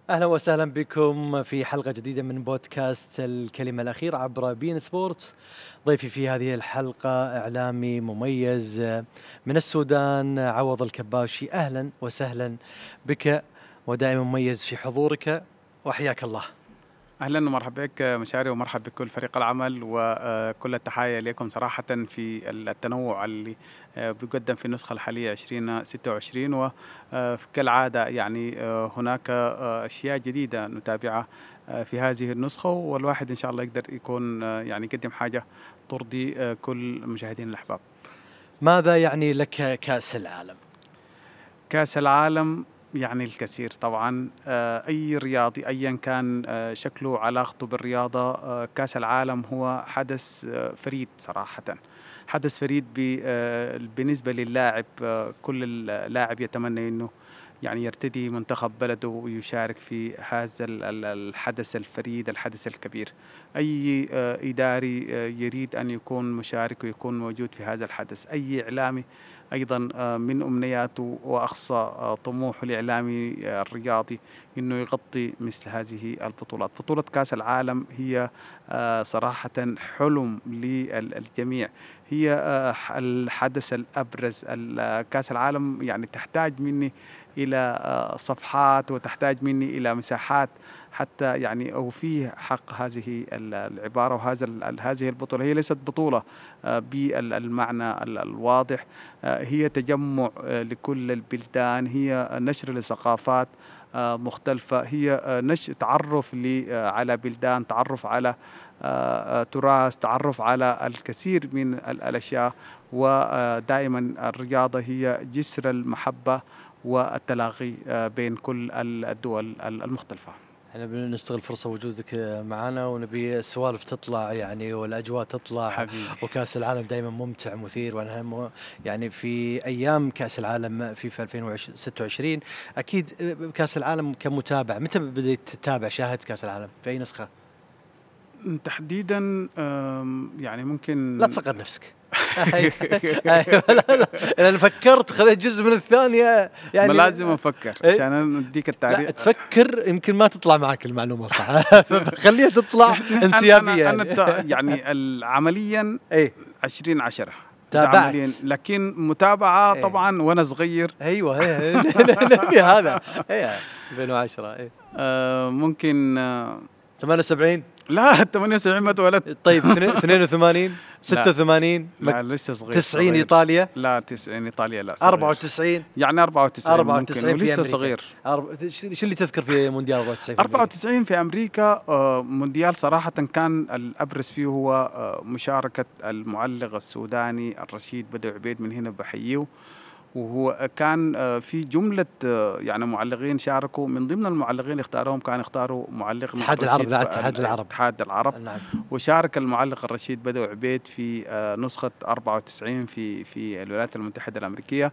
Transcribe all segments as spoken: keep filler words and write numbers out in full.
أهلا وسهلا بكم في حلقة جديدة من بودكاست الكلمة الأخيرة عبر بين سبورت. ضيفي في هذه الحلقة إعلامي مميز من السودان، عوض الكباشي. أهلا وسهلا بك ودائما مميز في حضورك وحياك الله. أهلا ومرحبا بك مشاري، ومرحبا بكل فريق العمل، وكل التحايا لكم صراحة في التنوع اللي بيقدم في النسخة الحالية عشرين ستة وعشرين. وكالعادة يعني هناك أشياء جديدة نتابعها في هذه النسخة، والواحد إن شاء الله يقدر يكون يعني يقدم حاجة ترضي كل المشاهدين الأحباب. ماذا يعني لك كأس العالم؟ كأس العالم يعني الكثير طبعا. أي رياضي أيا كان شكله علاقته بالرياضة، كأس العالم هو حدث فريد صراحة، حدث فريد بالنسبة للاعب. كل لاعب يتمنى أنه يعني يرتدي منتخب بلده ويشارك في هذا الحدث الفريد، الحدث الكبير. أي إداري يريد أن يكون مشارك ويكون موجود في هذا الحدث. أي إعلامي أيضا من أمنياته وأقصى طموحه الإعلامي الرياضي أنه يغطي مثل هذه البطولات. بطولة كأس العالم هي صراحة حلم للجميع، هي الحدث الأبرز. كأس العالم يعني تحتاج مني إلى صفحات وتحتاج مني إلى مساحات حتى يعني أوفيه حق هذه العبارة. وهذا هذه البطولة هي ليست بطولة بالمعنى الواضح، هي تجمع لكل البلدان، هي نشر لثقافات مختلفة، هي نشر تعرف على بلدان، تعرف على تراث، تعرف على الكثير من الأشياء. ودائما الرياضة هي جسر المحبة والتلاقي بين كل الدول المختلفة. احنا بنستغل فرصة وجودك معنا ونبي السوالف تطلع يعني والأجواء تطلع حبيبي. وكأس العالم دائما ممتع مثير. وأنا يعني في أيام كأس العالم في ألفين وستة وعشرين أكيد كأس العالم كمتابع، متى بديت تتابع شاهدت كأس العالم في أي نسخة؟ تحديدا يعني ممكن لا تصغر نفسك. أيوة لا لا أنا فكرت وخذيت جزء من الثانية يعني. ما لازم أفكر عشان أديك التعريف. لا تفكر يمكن ما تطلع معك المعلومة صح. فخليها تطلع انسيابية أنا, أنا, أنا يعني عمليا إيه عشرين عشرة تابعت، لكن متابعة إيه. طبعا وأنا صغير. أيوة نبي هذا إيه ألفين وعشرة إيه آه ممكن آه ثمانية وسبعين. لا ثمانية وسبعين ما اتولدت. طيب اثنين وثمانين ستة وثمانين لا لسه صغير. تسعين إيطاليا. لا تسعين إيطاليا لا صغير. أربعة وتسعين يعني أربعة وتسعين أربعة وتسعين ممكن ولسه صغير. أرب... شو اللي تذكر في مونديال أربعة وتسعين؟ أربعة وتسعين في أمريكا آه مونديال صراحة كان الأبرز فيه هو آه مشاركة المعلق السوداني الرشيد بدو عبيد، من هنا بحييه. وهو كان في جملة يعني معلقين شاركوا، من ضمن المعلقين اختاروهم كان اختاروا معلق اتحاد العرب. لا اتحاد العرب اتحاد العرب نعم. وشارك المعلق الرشيد بدو عبيد في نسخة أربعة وتسعين في في الولايات المتحدة الأمريكية.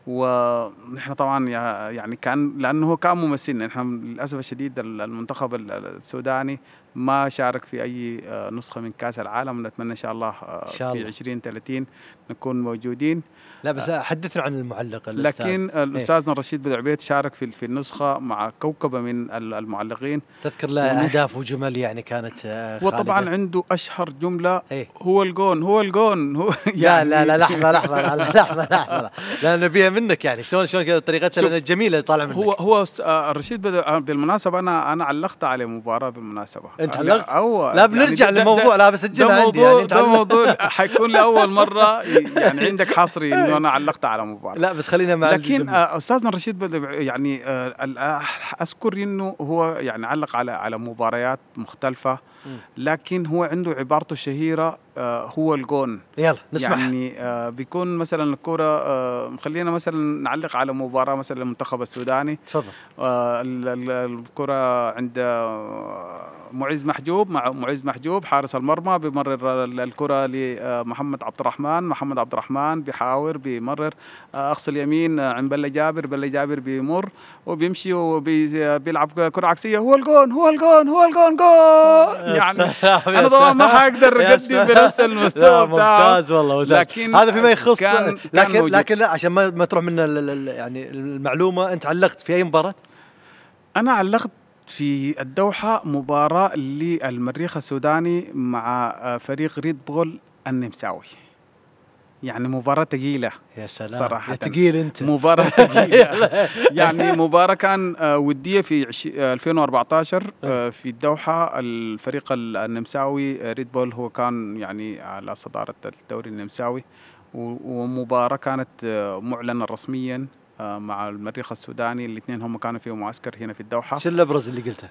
ونحن طبعا يعني كان لأنه كان ممثلنا، نحن للأسف الشديد المنتخب السوداني ما شارك في أي نسخة من كأس العالم. نتمنى إن شاء الله في عشرين ثلاثين نكون موجودين. لا بس حدثنا عن المعلق الأستاذ. لكن الأستاذنا الرشيد بدو عبيد شارك في في النسخة مع كوكبة من المعلقين. تذكر له أهداف وجمل يعني كانت خالدة. وطبعا عنده أشهر جملة ايه؟ هو الجون هو الجون هو يعني لا لا لا لحظة لحظة لحظة لحظة لا نبيها منك يعني شلون شلون كذا طريقتها الجميلة طالع منك. هو هو الرشيد بدو بالمناسبة أنا أنا علقت على مباراة بالمناسبة. أنت علقت؟ أو لا بنرجع يعني للموضوع. لا بسجلها عندي يعني. ده موضوع حيكون لأول مرة يعني عندك حصري إنه أنا علقت على مباراة. لا بس خلينا مع لكن أستاذنا الرشيد بدو يعني أذكر إنه هو يعني علق على على مباريات مختلفة، لكن هو عنده عبارته الشهيرة هو الجون. يلا نسمع. يعني بيكون مثلا الكرة، خلينا مثلا نعلق على مباراة مثلا المنتخب السوداني. تفضل. الكرة عند معز محجوب، مع معز محجوب حارس المرمى بمرر الكرة لمحمد عبد الرحمن، محمد عبد الرحمن بيحاور بيمرر أقصى اليمين عند بلة جابر، بلة جابر بيمر وبيمشي وبيلعب كرة عكسية. هو الجون هو الجون هو الجون جول. يعني أنا طبعا ما حقدر أقدم بنفس المستوى بتاعه. ممتاز والله. لكن هذا فيما يخص كان لكن كان لكن لا عشان ما تروح من يعني المعلومة. أنت علقت في أي مباراة؟ أنا علقت في الدوحة مباراة للمريخ السوداني مع آه، فريق ريد بول النمساوي. يعني مباراة تقيلة يا سلام، صراحة. يا تقيل أنت. مباراة تقيلة. يعني مباراة كان آه، ودية في عش- آه، ألفين وأربعتاشر آه، في الدوحة. الفريق ال- النمساوي آه، ريد بول هو كان يعني على صدارة الدوري النمساوي، و- ومباراة كانت آه، معلنة رسميا آه، مع المريخ السوداني. الاثنين هم كانوا في معسكر هنا في الدوحة. شو الأبرز اللي قلته؟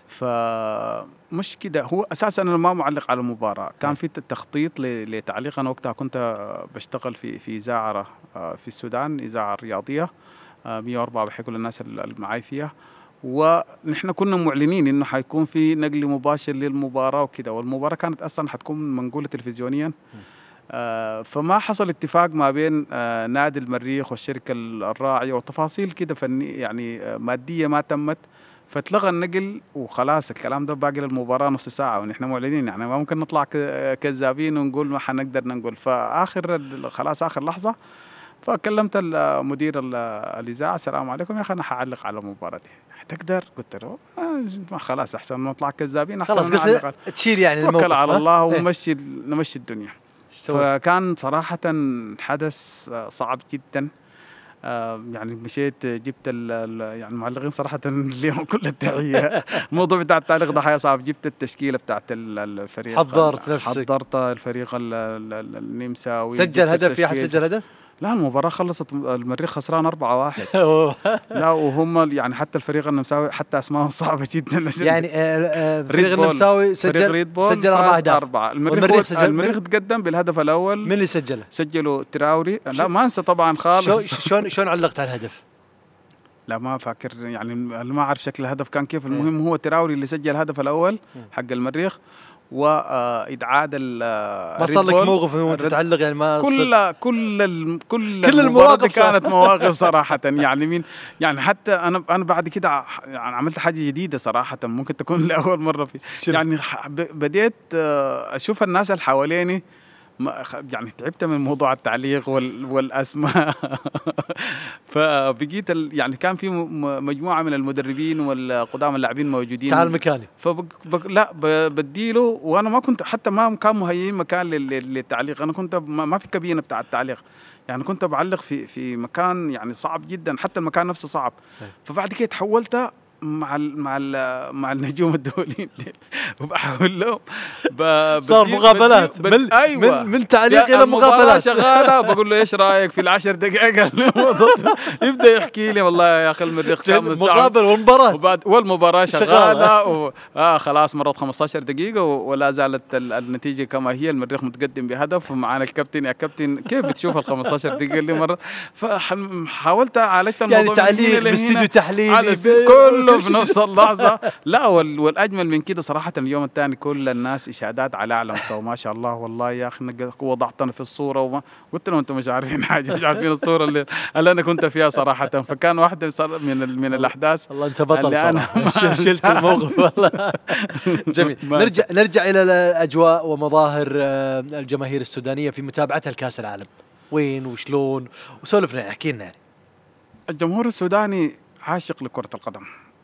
فمش كده، هو اساسا انا ما معلق على المباراه، كان أي. في تخطيط ل- لتعليق. انا وقتها كنت بشتغل في في اذاعه آه، في السودان، اذاعه رياضيه آه، مية وأربعة بحكي كل الناس اللي معي فيها. ونحن كنا معلنين انه حيكون في نقل مباشر للمباراه وكده، والمباراه كانت اصلا حتكون منقوله تلفزيونيا. آه، فما حصل اتفاق ما بين آه، نادي المريخ والشركة الراعية، وتفاصيل كده فني يعني آه، مادية ما تمت، فاتلغى النقل وخلاص. الكلام ده باقي للمباراة نص ساعة ونحن معلنين، يعني ما ممكن نطلع ك- كذابين ونقول ما حنقدر ننقل. فآخر ال- خلاص آخر لحظة فكلمت المدير ال- الإذاعة، السلام عليكم يا أخي أنا حعلق على المباراة دي، تقدر؟ قلت له آه ما خلاص أحسن ما نطلع كذابين، أحسن خلاص ما نعلق قلت على- تشيل يعني توكل الموقف، على ها؟ الله إيه. ونمشي نمشي الدنيا. إيش سويت؟ فكان صراحة حدث آه، صعب جدا. آه، يعني مشيت جبت ال ال يعني المعلقين صراحة لهم كل التحية. الموضوع بتاع التعليق ده حاجة صعب. جبت التشكيلة بتاعت ال- الفريق، حضرت ال- نفسك. حضرت الفريق ال- ال- ال- النمساوي، سجل جبت هدف؟ في أحد التشكيل. سجل هدف؟ لا المباراة خلصت المريخ خسران أربعة واحد. أوه. لا وهم يعني حتى الفريق النمساوي حتى أسمائهم صعبة جدا. يعني آه، آه، ريد فريق بول، النمساوي فريق سجل ريد بول سجل أربع فاز أهداف. أربعة. المريخ والمريخ هو سجل المريخ من, تقدم بالهدف الأول. من اللي سجله؟ سجلوا تراوري. شو- لا ما انسى طبعا شو خالص. شلون شلون علقت على الهدف؟ لا ما فاكر يعني، أنا ما اعرف شكل الهدف كان كيف. إيه. المهم هو تراوري اللي سجل الهدف الاول مم. حق المريخ، وإدعاد ما صار لك موقف وانت تعلق يعني ما صرت- كل كل ال- كل كل المباراة المواقف دي صار. كانت مواقف صراحة. يعني من يعني حتى أنا أنا بعد كده ع- يعني عملت حاجة جديدة صراحة، ممكن تكون لأول مرة في شنو؟ يعني ح- ب- بديت آه، أشوف الناس اللي حواليني. ما خ- يعني تعبت من موضوع التعليق وال والأسماء. فبقيت ال- يعني كان في م- م- مجموعة من المدربين والقدام اللاعبين موجودين. تعال مكاني. فبق بق لا ب- بديله، وانا ما كنت حتى ما كان مهيئين مكان لل- لل- للتعليق. انا كنت ما ما في كابينه بتاع التعليق، يعني كنت بعلق في في مكان يعني صعب جدا، حتى المكان نفسه صعب. أي. فبعد كده تحولت مع ال مع ال مع النجوم الدوليين دي، وبحاول لهم ب- صار بدي- مقابلات بدي- من بد- ايوه من من تعليق يا الى المباراة مقابلات. شغالة بقول له ايش رايك في العشر دقائق الموضوع؟ يبدا يحكي لي والله يا اخي المريخ كان مستعد. مقابل والمباراة وبعد والمباراة شغالة. شغالة و... آه خلاص مرت خمسة عشر دقيقة و... ولا زالت ال... النتيجة كما هي. المريخ متقدم بهدف ومعانا الكابتن. يا كابتن كيف بتشوف ال خمسة عشر دقيقة اللي مرت؟ فحاولت عالجت الموضوع يعني من هنا تعليق لهنا. باستديو تحليلي على ب- كله كل في شيء. نفس اللحظة. لا وال... والأجمل من كده صراحة اليوم الثاني كل الناس إشادات على أعلى مستوى، ما شاء الله. والله يا أخي نق- وضعتنا في الصورة وما قلت لهم أنتم مش عارفين حاجة، مش عارفين الصورة اللي, اللي أنا كنت فيها صراحة. فكان واحدة صار من ال... من الأحداث والله انت بطل اللي أنا صراحة. ما ش- شلت أنساها. الموقف والله. جميل. ما نرجع نرجع الى الاجواء ومظاهر آه، الجماهير السودانية في متابعتها لكأس العالم. وين وشلون وسولفنا يعني، احكي لنا يعني. الجمهور السوداني عاشق لكرة القدم،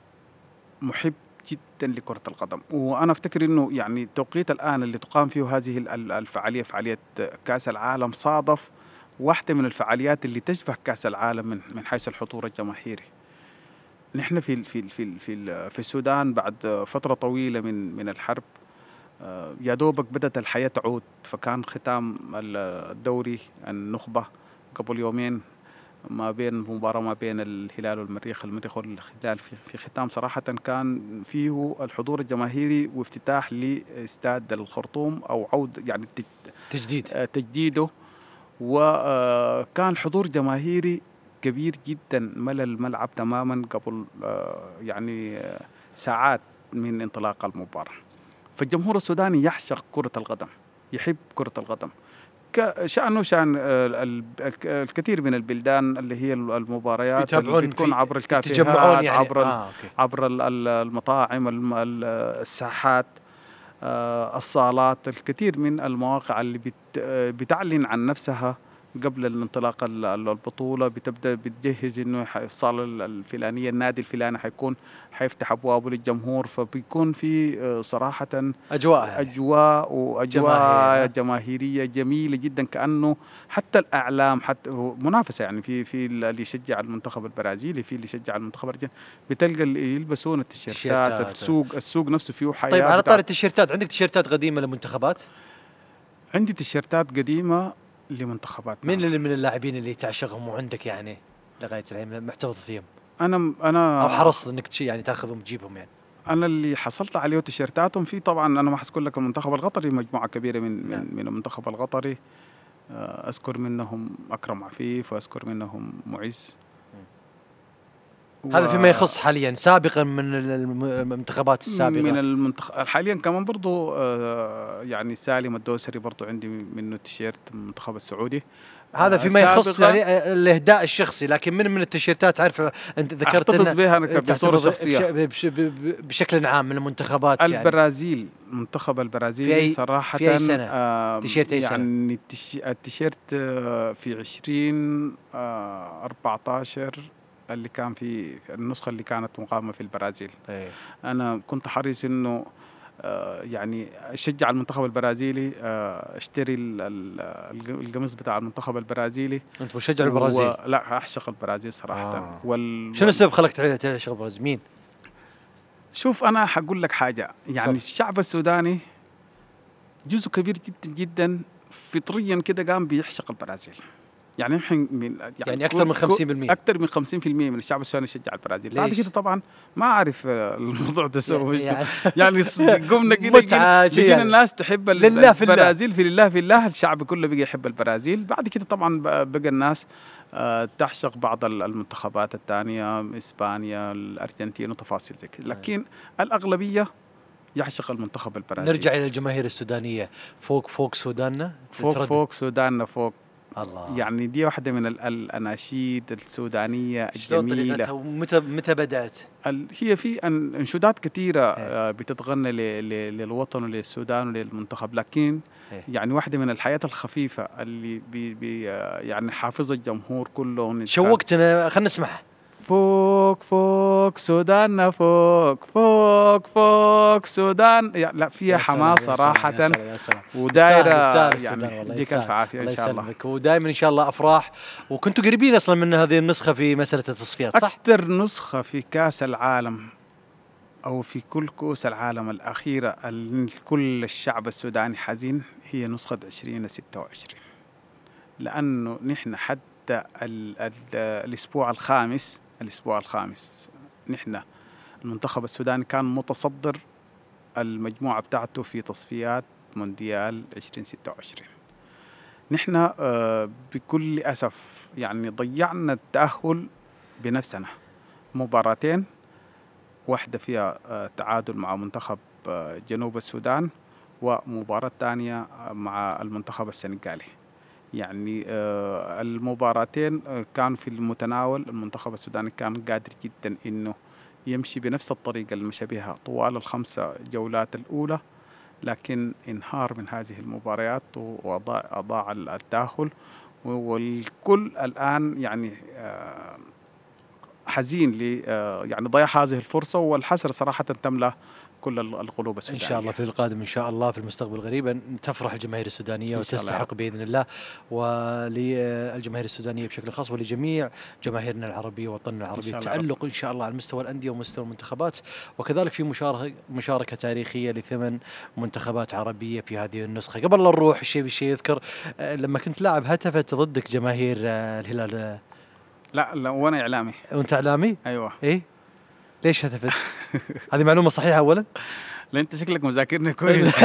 محب جدا لكرة القدم. وأنا أفتكر أنه يعني توقيت الآن اللي تقام فيه هذه ال- ال- الفعالية، فعالية كأس العالم، صادف واحدة من الفعاليات اللي تشبه كأس العالم من من حيث الحضور الجماهيري. نحن في ال- في ال- في ال- في ال- في السودان بعد فترة طويلة من من الحرب، آه، يا دوبك بدأت الحياة تعود. فكان ختام ال- الدوري النخبة قبل يومين، ما بين مباراة ما بين الهلال والمريخ. المريخ والهلال في في ختام صراحة كان فيه الحضور الجماهيري وافتتاح لاستاد الخرطوم أو عود يعني تج- تجديد. آه، تجديده. وكان حضور جماهيري كبير جدا، ملأ الملعب تماما قبل آه، يعني آه، ساعات من انطلاق المباراة. فالجمهور السوداني يعشق كرة القدم، يحب كرة القدم. ك- شأنه شأن آه، ال- الك- الكثير من البلدان اللي هي المباريات اللي يتابعون بتكون في- عبر يتجمعون الكافيهات، يعني. عبر ال- آه، أوكي. عبر ال- ال- المطاعم، الم- ال- الساحات، آه، الصالات. الكثير من المواقع اللي بت- آه، بتعلن عن نفسها قبل الانطلاق ال- ال- البطولة بتبدأ بتجهز إنه ح- الصالة ال- الفلانية، النادي الفلاني حيكون حيفتح أبوابه للجمهور، فبيكون في آه، صراحة اجواء يعني أجواء وأجواء جماهير. ها؟ جماهيرية جميلة جدا، كأنه حتى الأعلام، حتى هو منافسة يعني، في في اللي يشجع المنتخب البرازيلي، في اللي يشجع المنتخب الأرجنتيني، بتلقى اللي يلبسون التيشيرتات، تيشيرتات. السوق السوق نفسه فيه طيب حياة على طار بتاعت. التيشيرتات، عندك تيشيرتات قديمه للمنتخبات؟ عندي تيشيرتات قديمة لمنتخبات، مين نعم. اللي من اللاعبين اللي تعشقهم وعندك يعني لغايه الحين محتفظ فيهم، أنا او أنا حرصت انك تشي يعني تاخذهم تجيبهم يعني؟ أنا اللي حصلت عليه تيشيرتاتهم في، طبعا أنا ما حذكر لك المنتخب القطري، مجموعة كبيرة من نعم. من من المنتخب القطري. آه، أذكر منهم أكرم عفيف، وأذكر منهم معز. هذا فيما و يخص حاليا. سابقا من الم- المنتخبات من السابقه؟ المنتخب حاليا كمان برضو، آه، يعني سالم الدوسري برضو عندي منه تيشيرت من المنتخب السعودي. هذا آه، فيما يخص سابقا يعني الاهداء الشخصي، لكن من من التيشيرتات عارف انت ذكرت أحتفظ انه بها أنا ك- بصورة تحتفظ بش شخصية. بش ب- بشكل عام من المنتخبات يعني؟ البرازيل، منتخب في البرازيلي اي صراحة، في اي سنه؟ آه، تيشيرت اي سنه؟ يعني التيش- التيشيرت آه، في عشرين أربعتاشر، اللي كان في في النسخة اللي كانت مقامة في البرازيل. ايه. أنا كنت حريص إنه آه، يعني أشجع المنتخب البرازيلي، آه، أشتري ال- ال- الق- القميص بتاع المنتخب البرازيلي. انت مشجع البرازيل؟ ولا أعشق البرازيل صراحة. آه. وال... شنو وال... السبب خلك تع- تعشق البرازيل؟ مين؟ شوف أنا حقول لك حاجة، يعني تفضل. الشعب السوداني جزء كبير جدا جدا فطريا كده قام بيعشق البرازيل. يعني نحن من يعني, يعني اكثر من كل- كل- خمسين بالمئة؟ أكثر من خمسين في المية من الشعب السوداني يشجع البرازيل. بعد ليش؟ كده طبعا ما أعرف آه، الموضوع ده سوى وش ده. يعني يعني ص- قمنا كده لقينا متعة شي لقينا يعني. الناس تحب ال- لله في الله. البرازيل، في لله في الله، الشعب كله بقى يحب البرازيل. بعد كده طبعا ب- بقى الناس آه، تعشق بعض ال- المنتخبات الثانية، إسبانيا، الأرجنتين وتفاصيل زي كده، لكن الأغلبية يعشق المنتخب البرازيلي. نرجع الى الجماهير السودانيه. فوق فوق سوداننا فوق تتردد. فوق سوداننا فوق. الله. يعني دي واحدة من ال- الأناشيد السودانية شلون الجميلة. طريقتها ومتى متى بدات؟ ال- هي في أن- انشودات كثيرة إيه. آه، بتتغنى ل- ل- للوطن وللسودان وللمنتخب، لكن إيه. يعني واحدة من الحياة الخفيفة اللي بي بي آه، يعني حافظ الجمهور كله. إن كان شوقتنا، خلينا نسمعها. فوق فوق سوداننا، فوق فوق فوق سودان، يعني لا فيها يا سلام حماس يا سلام صراحة، يا سلام يا سلام. ودايرة يستاهل السودان يعني. والله، يديك يستاهل. ألف عافية إن الله شاء الله. يسلمك، ودائما ان شاء الله افراح. وكنتوا قريبين اصلا من هذه النسخه في مساله التصفيات، صح؟ أكثر نسخة في كأس العالم أو في كل كؤوس العالم الأخيرة اللي كل الشعب السوداني حزين هي نسخة عشرين ستة وعشرين، لأنه نحن حتى ال ال الأسبوع الخامس الأسبوع الخامس نحن المنتخب السوداني كان متصدر المجموعة بتاعته في تصفيات مونديال عشرين ستة وعشرين. نحن آه، بكل أسف يعني ضيعنا التأهل بنفسنا. مباراتين، واحدة فيها آه، تعادل مع منتخب آه، جنوب السودان، ومباراة تانية آه، مع المنتخب السنغالي. يعني آه، المباراتين آه، كان في المتناول. المنتخب السوداني كان قادر جدا إنه يمشي بنفس الطريقة اللي مشى بها طوال الخمسة جولات الأولى، لكن انهار من هذه المباريات وأضاع أضاع التأهل. والكل الآن يعني آه، حزين ل آه، يعني ضياع هذه الفرصة، والحسرة صراحة تملأ كل ال- القلوب ان السودانية. شاء الله في القادم ان شاء الله في المستقبل القريب أن تفرح الجماهير السودانيه إن شاء الله يا وتستحق رب. باذن الله، وللجماهير السودانيه بشكل خاص ولجميع جماهيرنا العربيه ووطننا العربي شاء الله يا رب. التألق ان شاء الله على مستوى الانديه ومستوى المنتخبات، وكذلك في مشاركه مشاركه تاريخيه لثمان منتخبات عربيه في هذه النسخه. قبل لا نروح الشيء بالشيء يذكر آه، لما كنت لاعب هتفت ضدك جماهير آه، الهلال آه، لا لا، وأنا إعلامي. وانت اعلامي؟ أيوة. ايه ليش هتفت؟ هذه معلومه صحيحه اولا؟ لا أنت شكلك مذاكرني كويس.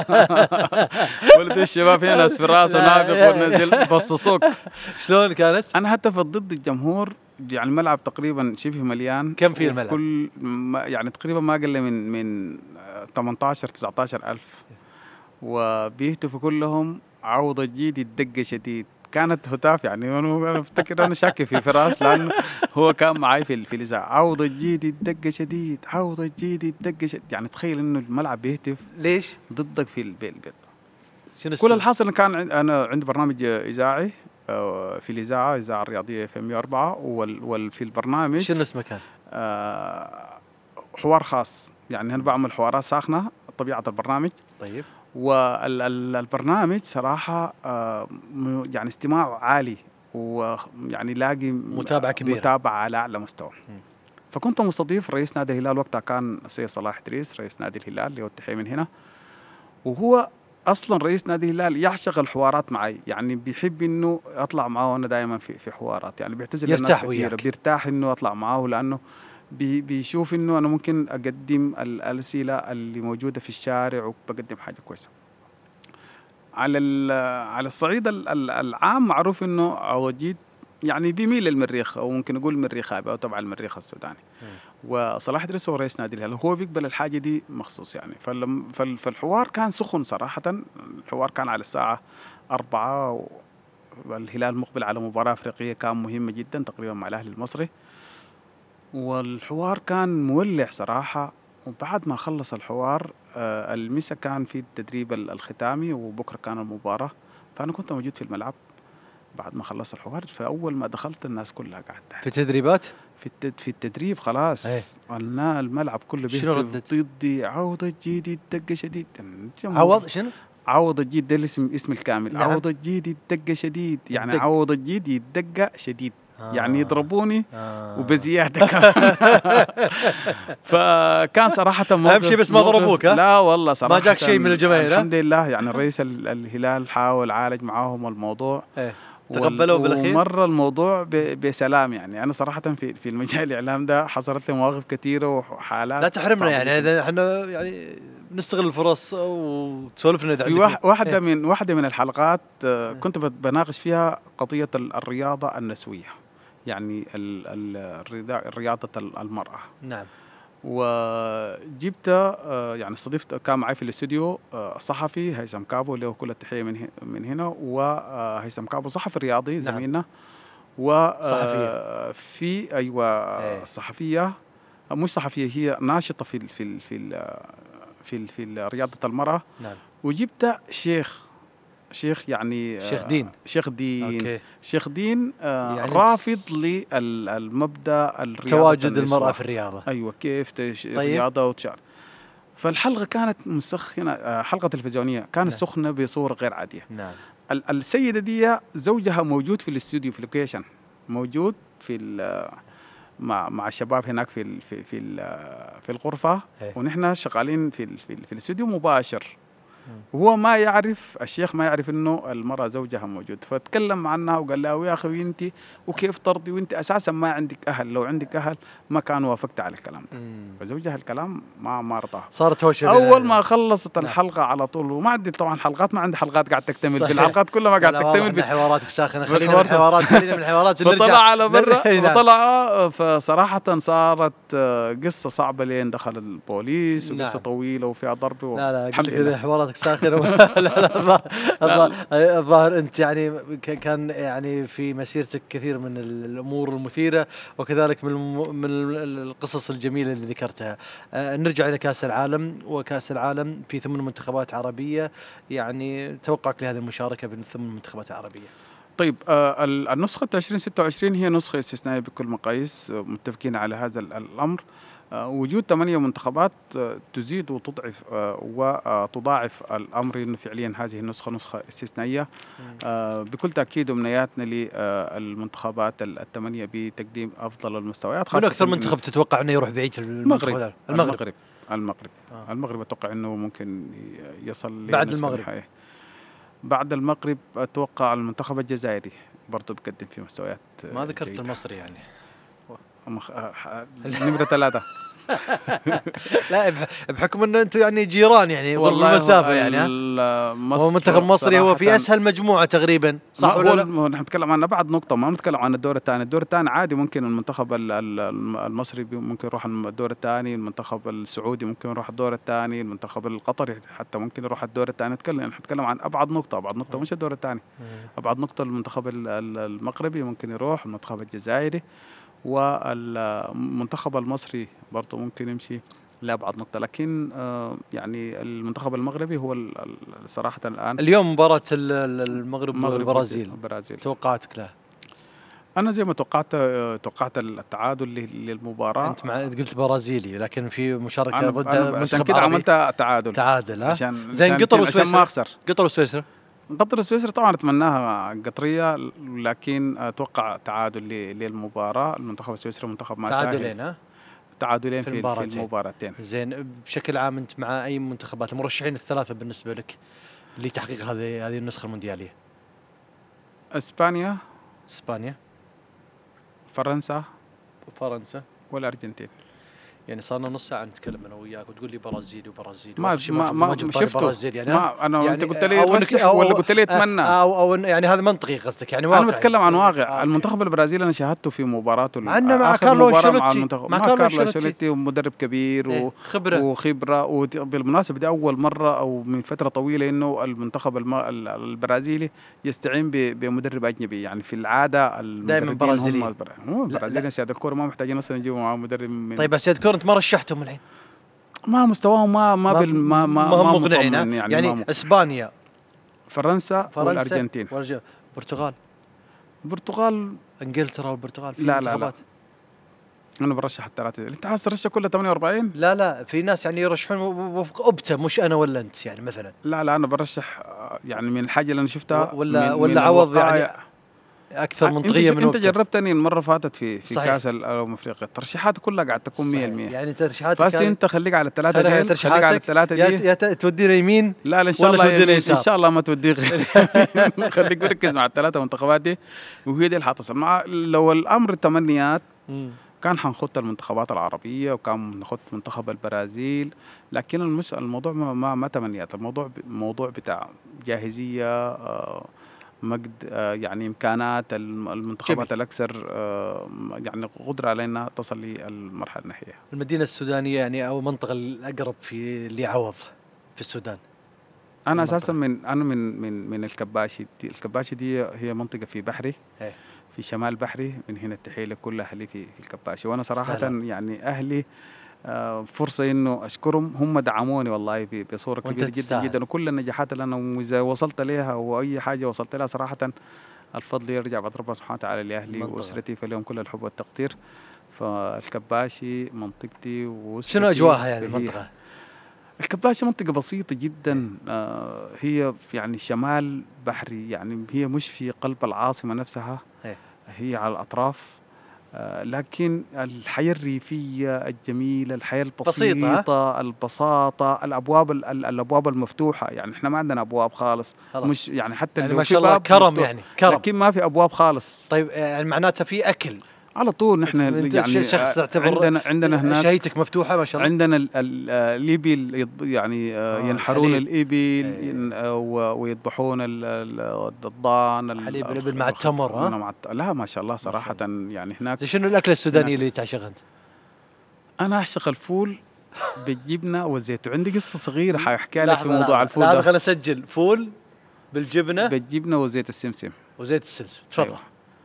ولد الشباب هنا ناس في الراس ونابق ونزل بصصوك. شلون كانت؟ أنا هتفت ضد الجمهور، يعني الملعب تقريبا شبه مليان. كم فيه الملعب؟ كل يعني تقريبا ما قل من من ثمانية عشر تسعة عشر ألف، وبيهتفوا كلهم عوض جديد الدقة شديد. كانت هتاف يعني، أنا أنا أفتكر أنا شاكي في فراس، لأنه هو كان معي في في الإذاعة، عوض جديد الدقة شديد، عوض جديد الدقة شديد. يعني تخيل إنه الملعب بيهتف ليش؟ ضدك في البيت. شنو كل السبب؟ الحاصل إن كان عن- أنا عندي برنامج إذاعي آه، في الإذاعة إذاعة الرياضية في مية وأربعة، وال وال في البرنامج شنو اسمه كان؟ آه، حوار خاص، يعني أنا بعمل حوارات ساخنة طبيعة البرنامج. طيب. والبرنامج صراحة آه، م- يعني استماعه عالي، ويعني لاقي م- متابعة كبيرة. متابعة على أعلى مستوى. مم. فكنت مستضيف رئيس نادي الهلال وقتها، كان السيد صلاح إدريس رئيس نادي الهلال اللي هو التحية من هنا. وهو اصلا رئيس نادي الهلال يعشق الحوارات معي، يعني بيحب انه اطلع معاه وانا دائما في في حوارات، يعني بيعتذر للناس يرتاح كثيره، وياك. بيرتاح انه اطلع معاه، لانه بي بيشوف انه انا ممكن اقدم ال- الاسئله اللي موجوده في الشارع، وبقدم حاجه كويسه. على ال- على الصعيد ال- ال- العام، معروف انه عوجيد يعني بيميل للمريخ، او ممكن نقول مريخابي او تبع المريخ السوداني. مم. وصلاح إدريس هو رئيس نادي الهلال، هو بيقبل الحاجة دي مخصوص يعني. فلم فال- فالحوار كان سخن صراحة. الحوار كان على الساعة أربعة، والهلال مقبل على مباراة أفريقية كان مهمة جدا تقريبا مع الأهلي المصري، والحوار كان مولع صراحة. وبعد ما خلص الحوار آه، المسا كان في التدريب ال- الختامي، وبكرة كان المباراة. فأنا كنت موجود في الملعب بعد ما خلص الحوار. فأول ما دخلت الناس كلها قاعدة في تدريبات؟ في التد... في التدريب خلاص. ايه. النا الملعب كله شنو بيهتف ردت؟ ضدي، عوض الجديد الدقة شديد. عوض شنو؟ عوض الجديد ده الاسم اسم الكامل. نعم. عوض الجديد يدق شديد، يعني الدق. عوض الجديد يدق شديد، يعني آه. يضربوني آه. وبزيادة كمان. فكان صراحة موقف أهم شيء بس ما موقف- ضربوك، ها؟ لا والله صراحة ما جاك شيء من الجماهير، ها؟ الحمد لله. يعني الرئيس ال- الهلال حاول عالج معاهم الموضوع، ايه. وال- تقبلوه بالأخير؟ ومر الموضوع ب- بسلام. يعني انا صراحه في في المجال الاعلام ده حصلت لي مواقف كثيره وحالات لا تحرمنا صعبة يعني، جداً. إذا احنا يعني نستغل الفرص وتسولف لنا إذا في عندك. واح- واحده إيه. من واحده من الحلقات آه، إيه. كنت بت- بناقش فيها قضيه ال- الرياضه النسويه، يعني ال- ال- الرياضة- رياضه ال- المراه. نعم. وجبت آه، يعني استضفت، كان معي في الاستوديو آه، صحفي هيثم كابو، اللي هو كل التحيه من هي- من هنا. وهيثم كابو صحفي رياضي نعم. زميلنا. صحفية. وفي أيوة إيه. صحفية، مش صحفية، هي ناشطة في ال في ال في ال في ال في ال- رياضة المرأة. نعم. وجبت شيخ شيخ يعني شيخ آه، دين. شيخ دين اوكي. شيخ دين آه، يعني رافض للمبدأ الرياضة تواجد المرأة النسوة. في الرياضة. أيوة، كيف تش- طيب. الرياضة وتشار. فالحلقة كانت مسخنة، آه، حلقة تلفزيونية كانت نعم. سخنة بصورة غير عادية. نعم. ال- السيدة دي زوجها موجود في الاستوديو، في اللوكيشن، موجود في ال- مع مع الشباب هناك في ال في في ال- في الغرفة. إيه. ونحن شغالين في ال في, ال في الاستوديو مباشر. مم. وهو ما يعرف، الشيخ ما يعرف انه المرأة زوجها موجود. فتكلم عنها وقال لها يا اخي انت وكيف ترضي وانت اساسا ما عندك اهل، لو عندك اهل ما كان وافقت على الكلام ده. مم. فزوجها الكلام ما ما رضاه. صارت هوشة اول بين- ما خلصت نعم. الحلقه على طول، وما عندي طبعا حلقات، ما عندي حلقات قاعد تكتمل، في صحيح. الحلقات كلها ما قاعد لا، واضح تكتمل إن بت- حواراتك ساخنة. خلينا من بالحوار ساخن. الحوارات خلينا من الحوارات نرجع. فطلع على برا، نرجع- نعم. فطلع آه، فصراحة صارت آه، قصة صعبة لين دخل البوليس، وقصة نعم. طويلة وفيها ضرب و... لا لا الحمد قلت كذا لله. حواراتك ساخنة. لا لا الظاهر- الظاهر- الظاهر انت يعني ك- كان يعني في مسيرتك كثير من الامور المثيرة، وكذلك من الم- من ال- القصص الجميلة اللي ذكرتها. آه، نرجع الى كأس العالم. وكأس العالم في ثمان منتخبات عربية، يعني توقعك لهذه المشاركة بين الثمان منتخبات العربية؟ طيب آه، ال- النسخة ألفين وستة وعشرين هي نسخة استثنائية بكل مقاييس، آه، متفقين على هذا ال- الأمر. آه، وجود ثمانية منتخبات آه، تزيد وتضعف آه، وتضاعف الأمر، إنه فعليا هذه النسخة نسخة استثنائية. آه، بكل تأكيد أمنياتنا للمنتخبات الثمانية بتقديم أفضل المستويات. من خاصة أكثر إن منتخب تتوقع أنه يروح بعيد في المنتخب المغرب هذا؟ المغرب المغرب. المغرب آه. المغرب أتوقع إنه ممكن يصل بعد لنصف المغرب. النهائي. بعد المغرب أتوقع المنتخب الجزائري برضه بيقدم في مستويات آه، ما ذكرت جيدة. المصري يعني. مخ... آه، ح- نمرة ثلاثة. لا بح- بحكم انه انتم يعني جيران، يعني ضرب المسافه يعني. ها ها هو المنتخب المصري هو في اسهل مجموعه تقريبا، صح ولا لا؟ هو نحن نتكلم عن ابعد نقطه، ما نتكلم عن الدور الثاني. الدور الثاني عادي، ممكن المنتخب ال- ال- المصري بي- ممكن يروح الدور الثاني، المنتخب السعودي ممكن يروح الدور الثاني، المنتخب القطري حتى ممكن يروح الدور الثاني. نتكلم نحن نتكلم عن ابعد نقطه، ابعد نقطه مش الدور الثاني، ابعد نقطه المنتخب ال- ال- المغربي ممكن يروح، المنتخب الجزائري والمنتخب المصري برضه ممكن يمشي. لا أبعد نقطة، لكن آه، يعني المنتخب المغربي هو ال- ال- صراحة الآن اليوم مباراة ال- ال- المغرب المغرب والبرازيل، والبرازيل. توقعاتك له؟ أنا زي ما توقعت آه، توقعت التعادل لل- للمباراة. انت مع قلت برازيلي، لكن في مشاركة أنا ضد أنا عشان منتخب كده عربي. عملت تعادل، تعادل، ها؟ عشان زين عشان قطر كده- عشان ما وسويسرا. أخسر. قطر وسويسرا. قطر السويسرا طبعا اتمناها قطريه، لكن اتوقع تعادل ل- للمباراه. المنتخب السويسري منتخب ما سهل. تعادلين، ها؟ تعادلين في في في المباراتين. المباراتين. زين، بشكل عام انت مع اي منتخبات المرشحين الثلاثة بالنسبة لك لتحقيق هذه هذه النسخة المونديالية؟ اسبانيا، اسبانيا، فرنسا، وفرنسا. والارجنتين. يعني صارنا نص ساعة نتكلم انا وياك وتقول لي برازيلي وبرازيلي، ما وآخر شيء ما جبت- ما جبت طاري شفته. برازيل يعني. ها؟ ما انا يعني انت قلت لي أو إنك- رشح أو- ولا قلت لي أو- اتمنى. او او إن- يعني هذا منطقي قصدك، يعني واقعي. انا بتكلم عن واقع. آه، أوكي. المنتخب البرازيلي انا شاهدته في مباراته مع إنه مع آخر كارلو مباراة مع أنشيلوتي. المنتخب مع مع كارلو كارلو أنشيلوتي. أنشيلوتي، ومدرب كبير إيه، و... خبرة. وخبره. وبالمناسبه دي اول مره او من فتره طويله انه المنتخب الم... ال- البرازيلي يستعين ب... بمدرب اجنبي. يعني في العاده المدربين برازيليين. هم البر... هم لا، البرازيليين سيادة الكوره ما محتاجين اصلا يجيبوا معاه مدرب من طيب بس يا دكتور انت ما رشحتهم الحين. ما مستواهم ما ما بال... ما ما, ما هم ما مقنعين، ها؟ مطمئن يعني, يعني ما مقنع. اسبانيا، فرنسا, فرنسا والارجنتين. والأرج- البرتغال، البرتغال. انجلترا والبرتغال في لا لا لا منتخبات. انا برشح الثلاثه. انت عايز ترشح كلها ثمانية وأربعين؟ لا لا، في ناس يعني يرشحون وفق أبتا، مش انا ولا انت يعني مثلا. لا لا انا برشح آه، يعني من الحاجه اللي انا شفتها ولا من ولا من عوض الوقائع. يعني اكثر آه، منطقيه انت من انت وقتها. جربتني المره فاتت في في صحيح. كاس الامم افريقيا. الترشيحات كلها قاعد تكون مية صحيح. بالمية. يعني ترشيحاتك بس هذه- انت خليك على الثلاثه خليك على دي، خليك على ترشيحاتك. الثلاثه يا دي. يا ت- تودينا يمين لا لا ان شاء ولا الله تودينا ان يسار. شاء الله ما توديك. خليك مركز مع الثلاثه منتخبات دي، وهي دي اللي حتصل. مع لو الامر تمنيات مم. كان حنخط المنتخبات العربيه وكان نخط منتخب البرازيل، لكن المس... الموضوع ما ما, ما تمنيات. الموضوع ب... موضوع بتاع جاهزيه، آه، مجد، آه، يعني امكانات الم- المنتخبات جميل. الاكثر آه، يعني قدره على انها تصل للمرحله النهائيه. المدينه السودانيه يعني او المنطقه الاقرب في لعوض في السودان. انا المنطقة. اساسا من انا من من من الكباشي دي. الكباشي دي هي منطقه في بحري، إيه. في شمال بحري. من هنا التحيه لكل اهلي في في الكباشي. وانا صراحه استهلا. يعني اهلي آه، فرصه انه اشكرهم. هم دعموني والله ب- بصوره وأنت كبيره جدا تستاهل. جدا. وكل النجاحات اللي انا اذا وصلت لها واي حاجه وصلت لها صراحه الفضل يرجع بعد ربنا سبحانه وتعالى لاهلي المنطقة. واسرتي، فلهم كل الحب والتقدير. فالكباشي منطقتي واسرتي. شنو اجواءها يعني هي- المنطقه؟ الكباشي منطقة بسيطة جدا. آه هي في يعني شمال بحري، يعني هي مش في قلب العاصمة نفسها، إيه. هي على الأطراف. آه لكن الحياة الريفية الجميلة، الحياة بسيطة، البسيطة، البساطة، الأبواب ال- ال- الأبواب المفتوحة. يعني إحنا ما عندنا أبواب خالص. خلاص. مش يعني حتى يعني لو ما في شاء الله باب كرم، مفتوح، يعني كرم. لكن ما في أبواب خالص. طيب يعني معناتها في اكل على طول نحن أنت يعني شخص آه، تعتبر عندنا عندنا هناك شهيتك مفتوحه ما شاء الله. عندنا ال- ال- آه، الإبل يض- يعني آه، آه، ينحرون الحليب. الإبل، إيه. ين- آه، و- ويذبحون ال- ال- الضان، ال- حليب الخ- الإبل مع الخ- التمر، ها؟ مع الت- لا ما شاء الله شاء صراحة يعني هناك. زي شنو الاكله السودانيه هناك. اللي تعشقها انت؟ أنا أعشق الفول بالجبنة والزيت. وعندي قصة صغيرة حاحكيها لك في لحظة، موضوع لحظة، الفول لحظة، ده. خليني اسجل. فول بالجبنه بالجبنة وزيت السمسم. وزيت السلسل. تفضل. أيوة.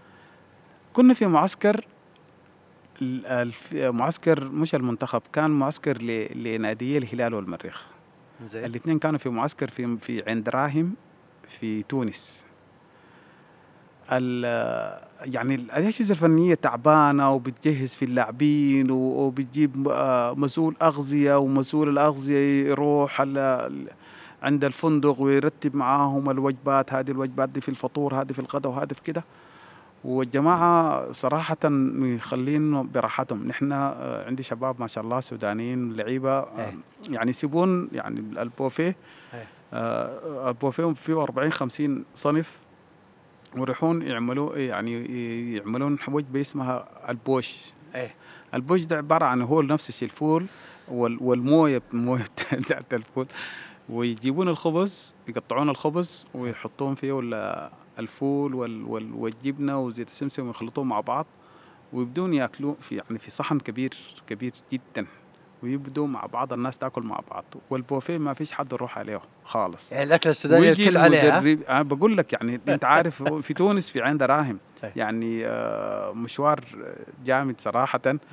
كنا في معسكر، ال- الف- معسكر مش المنتخب، كان معسكر ل- لناديي الهلال والمريخ. زين. الاثنين كانوا في معسكر في في عين دراهم في تونس. ال- يعني الأجهزة الفنية تعبانة وبتجهز في اللاعبين و- وبتجيب آه، مسؤول أغذية، ومسؤول الأغذية يروح على عند الفندق ويرتب معاهم الوجبات. هذه الوجبات دي في الفطور، هذه في الغداء، وهذه في كده. والجماعة صراحة يخلين براحتهم. نحن آه، عندي شباب ما شاء الله سودانيين لعيبة، آه، إيه. يعني يسيبون يعني البوفيه. إيه. آه، البوفيه فيه أربعين خمسين صنف، ويروحون يعملوا يعني يعملون وجبة اسمها البوش. ايه. البوش ده عبارة عن هو نفس الشيء الفول وال- والموية الموية بتاعت الفول، ويجيبون الخبز، يقطعون الخبز ويحطون فيه ولا الفول وال- وال- والجبنة وزيت السمسم ويخلطوهم مع بعض، ويبدون ياكلوا في يعني في صحن كبير كبير جدا، ويبدوا مع بعض الناس تاكل مع بعض. والبوفيه ما فيش حد يروح عليه خالص. يعني الاكله السودانيه ويجي الكل عليها. المدرب، انا بقول لك يعني انت عارف في تونس في عين دراهم، إيه. يعني آه، مشوار جامد صراحة. إيه.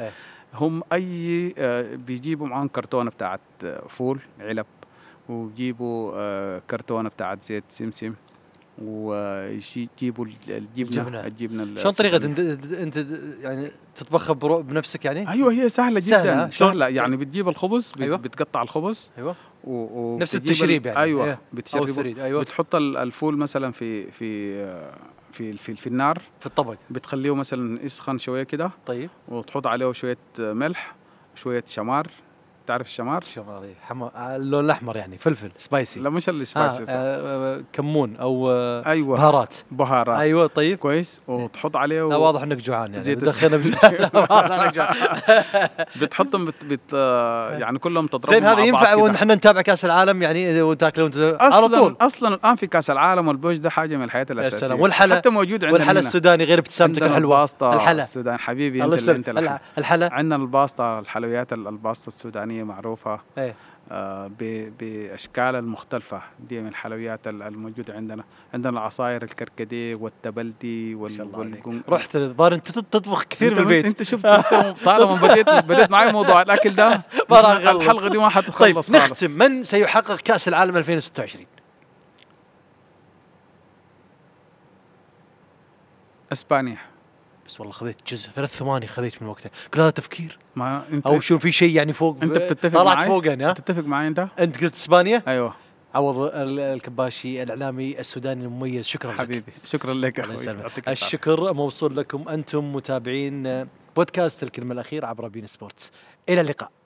هم أي آه، بيجيبوا معاهم كرتونة بتاعت آه، فول علب، وبيجيبوا آه، كرتونة بتاعت زيت سمسم، ويجيبوا الجبنة الجبنة. الجبنة شلون طريقة السودانية. انت انت يعني تطبخها برو بنفسك يعني؟ أيوة هي سهلة سهلة، جدا، ها؟ شلون؟ سهلة يعني بتجيب الخبز، بت- ايوه بتقطع الخبز ايوه و- نفس وبتجيب ال... التشريب يعني، أيوة ايه، او بتشربه، الثريد، ايوه بتحط ال- الفول مثلا في في آه، في في, في النار، في الطبق. بتخليه مثلا يسخن شوية كده، طيب وتحط عليه شوية آه، ملح، شوية شمار. تعرف الشمار؟ شماري حما اللون الاحمر يعني فلفل سبايسي. لا مش ها السبايسي. آه آه، كمون او آه أيوة بهارات. بهارات. ايوه طيب. كويس، وتحط عليه لا و... واضح انك جوعان يعني زيت بتدخلنا بج... الزيتون. لا واضح انك جوعان. بتحطهم بت... بت... آه، يعني كلهم زين تضربهم هذا مع بعض ينفع كده. ونحن نتابع كاس العالم يعني وتاكلوا انتم على اصلا طول؟ اصلا الان في كاس العالم والبوج ده حاجه من الحياه يا الاساسيه، سلام. والحلا حتى موجود عندنا والحلا هنا. السوداني غير ابتسامتك عندنا الحلوه. الباستا الحلا السوداني حبيبي، الله انت اللي يسلمك. انت اللي الع- الحلا عندنا الباستا، الحلويات ال- الباستا السودانيه معروفه ايه آه، ب- باشكال المختلفه، دي من الحلويات ال- الموجوده عندنا. عندنا العصاير الكركديه والتبلدي ما شاء وال الله عليك. والقن... رحت الظاهر انت تط- تطبخ كثير انت بالبيت. انت شفت، انت طالما بديت بديت معي موضوع الاكل ده، ما راح نحن نخلص. الحلقه دي ما طيب حتتخلص نختم، خالص. من سيحقق كاس العالم ألفين وستة وعشرين؟ اسبانيا. بس والله خذيت جزء ثلاث ثواني خذيت من وقتها، كل هذا تفكير ما انت او شو في شيء يعني فوق؟ انت بتتفق طلعت معي؟ فوق يعني. ها تتفق معي انت؟ انت قلت اسبانيا. ايوه عوض ال- الكباشي الاعلامي السوداني المميز، شكرا لك. حبيبي، شكرا لك الله اخوي، يسلمك. يعطيك العافيه. الشكر موصول لكم انتم متابعين بودكاست الكلمه الاخيره عبر بين سبورتس. الى اللقاء.